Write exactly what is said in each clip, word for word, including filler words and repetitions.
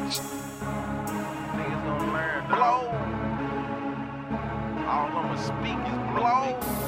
Niggas gonna learn blow. All of my speakers blow.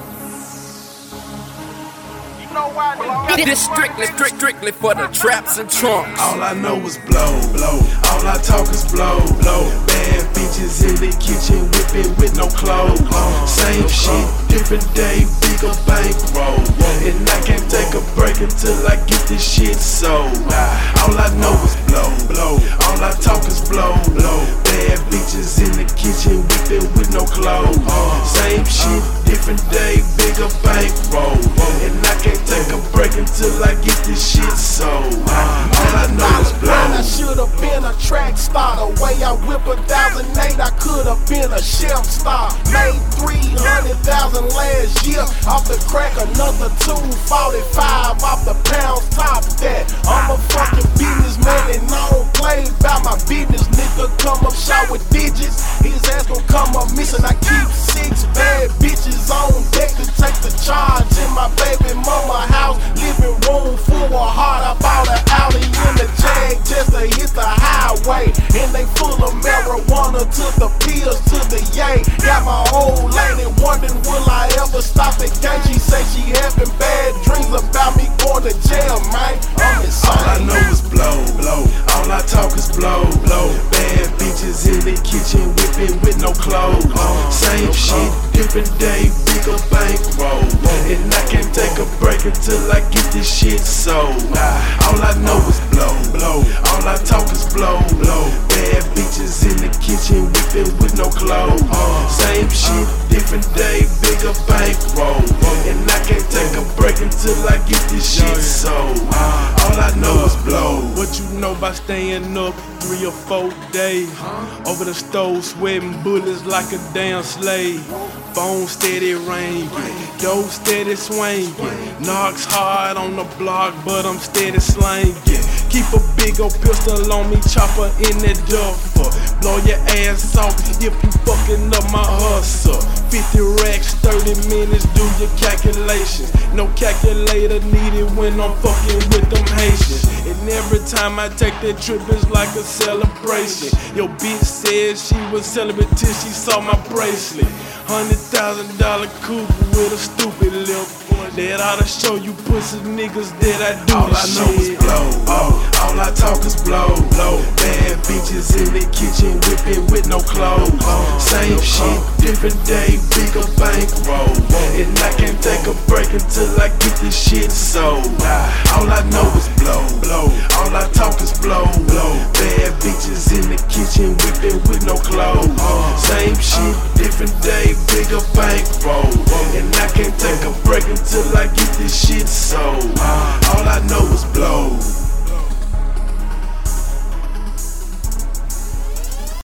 You know why niggas This strictly, strict, strictly for the traps and trunks. All I know is blow, blow. All I talk is blow, blow. Bad bitches in the kitchen whipping with no clothes. Same shit, different day, bigger bankroll. And I can't take a break until I get this shit sold. All I know is blow, blow. All I talk is blow, blow. Bad bitches in the kitchen whipping with no clothes. Same shit, different day, bigger bankroll. And I can't take a break until I get this shit sold. All I know is blow. I should've been a track star. The way I whip a thousand eight, I could've been a chef star. Made three hundred thousand last year off the crack, another two forty-five off the pounds. Top that. I'm a fucking businessman and I don't play about my business. Nigga come up shot with digits, his ass gon' come up missing. I keep six bad bitches on deck to take the charge in my baby mama house. Living room full of heart. I bought an Audi in the Jag just to hit the highway, and they full of marijuana to the pills to the yay. Got my old lady wondering will I ever stop the game. She say she having bad dreams about me going to jail, man. I'm insane. All I know is blow, blow. All I talk is blow, blow. Bad bitches in the kitchen whipping with no clothes. Same shit, different day, bigger bankroll. And I can't take a break until I get this shit sold. All I know is blow, blow. All I talk is blow, blow. Bad bitches in the kitchen whipping with no clothes. Same shit, different day, bigger bankroll. And I can't take a break until I get this shit sold. All I know is blow. What you know about staying up three or four days? Over the stove, sweating bullets like a damn slave. Phone steady ringing, dough steady swinging. Knocks hard on the block, but I'm steady slanging. Keep a big old pistol on me, chopper in that duffel. Blow your ass off if you fucking up my hustle. fifty racks, thirty minutes, do your calculations. No calculator needed when I'm fucking with them Haitians. And every time I take that trip, it's like a celebration. Your bitch said she was celibate till she saw my bracelet. Hundred thousand dollar coupe with a stupid lip. That oughta show you pussy niggas that I do All I know is blow, oh. All I talk is blow, blow. Bad bitches in the kitchen whipping with no clothes. Same shit, different day, bigger bankroll. And I can't take a break until I get this shit sold. All I know is blow, blow. All I talk is blow, blow. Bad bitches in the kitchen whipping with no clothes. Same shit, different day, bigger bankroll. And I can't take a break until I get this shit sold. All I know is blow.